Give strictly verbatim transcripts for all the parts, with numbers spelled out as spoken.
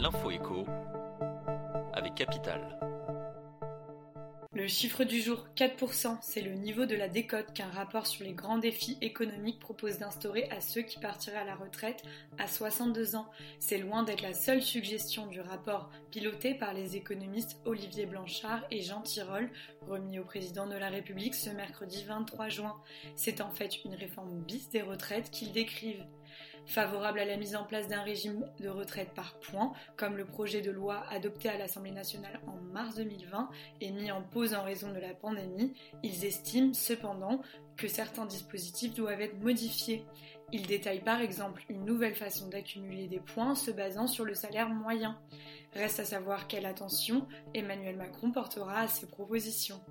L'info écho avec Capital. Le chiffre du jour, quatre pour cent, c'est le niveau de la décote qu'un rapport sur les grands défis économiques propose d'instaurer à ceux qui partiraient à la retraite à soixante-deux ans. C'est loin d'être la seule suggestion du rapport piloté par les économistes Olivier Blanchard et Jean Tirole, remis au président de la République ce mercredi vingt-trois juin. C'est en fait une réforme bis des retraites qu'ils décrivent. Favorable à la mise en place d'un régime de retraite par points, comme le projet de loi adopté à l'Assemblée nationale en mars deux mille vingt et mis en pause en raison de la pandémie, ils estiment cependant que certains dispositifs doivent être modifiés. Ils détaillent par exemple une nouvelle façon d'accumuler des points se basant sur le salaire moyen. Reste à savoir quelle attention Emmanuel Macron portera à ces propositions.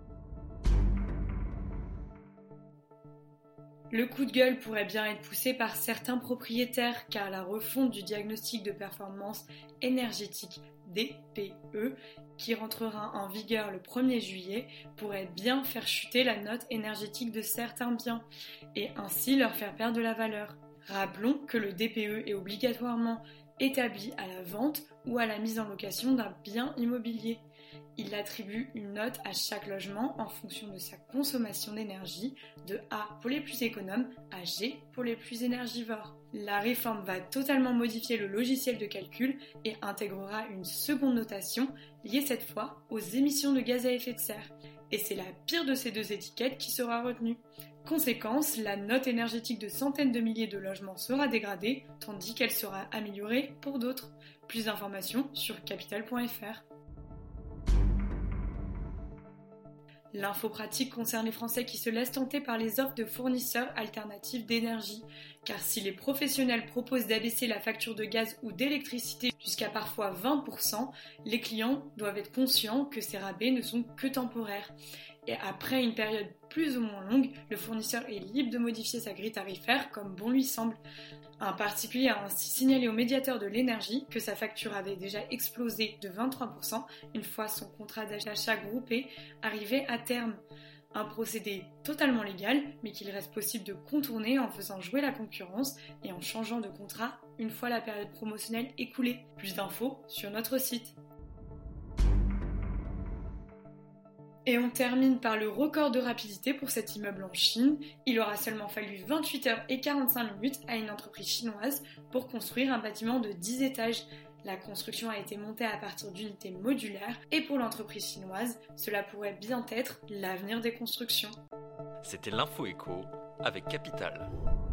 Le coup de gueule pourrait bien être poussé par certains propriétaires car la refonte du diagnostic de performance énergétique D P E qui rentrera en vigueur le premier juillet pourrait bien faire chuter la note énergétique de certains biens et ainsi leur faire perdre de la valeur. Rappelons que le D P E est obligatoirement établi à la vente ou à la mise en location d'un bien immobilier. Il attribue une note à chaque logement en fonction de sa consommation d'énergie, de A pour les plus économes à G pour les plus énergivores. La réforme va totalement modifier le logiciel de calcul et intégrera une seconde notation liée cette fois aux émissions de gaz à effet de serre. Et c'est la pire de ces deux étiquettes qui sera retenue. Conséquence, la note énergétique de centaines de milliers de logements sera dégradée, tandis qu'elle sera améliorée pour d'autres. Plus d'informations sur capital point f r. L'info pratique concerne les Français qui se laissent tenter par les offres de fournisseurs alternatifs d'énergie. Car si les professionnels proposent d'abaisser la facture de gaz ou d'électricité jusqu'à parfois vingt pour cent, les clients doivent être conscients que ces rabais ne sont que temporaires. Et après une période plus ou moins longue, le fournisseur est libre de modifier sa grille tarifaire comme bon lui semble. Un particulier a ainsi signalé au médiateur de l'énergie que sa facture avait déjà explosé de vingt-trois pour cent une fois son contrat d'achat groupé arrivé à terme. Un procédé totalement légal, mais qu'il reste possible de contourner en faisant jouer la concurrence et en changeant de contrat une fois la période promotionnelle écoulée. Plus d'infos sur notre site. Et on termine par le record de rapidité pour cet immeuble en Chine. Il aura seulement fallu vingt-huit heures et quarante-cinq minutes à une entreprise chinoise pour construire un bâtiment de dix étages. La construction a été montée à partir d'unités modulaires et pour l'entreprise chinoise, cela pourrait bien être l'avenir des constructions. C'était l'info écho avec Capital.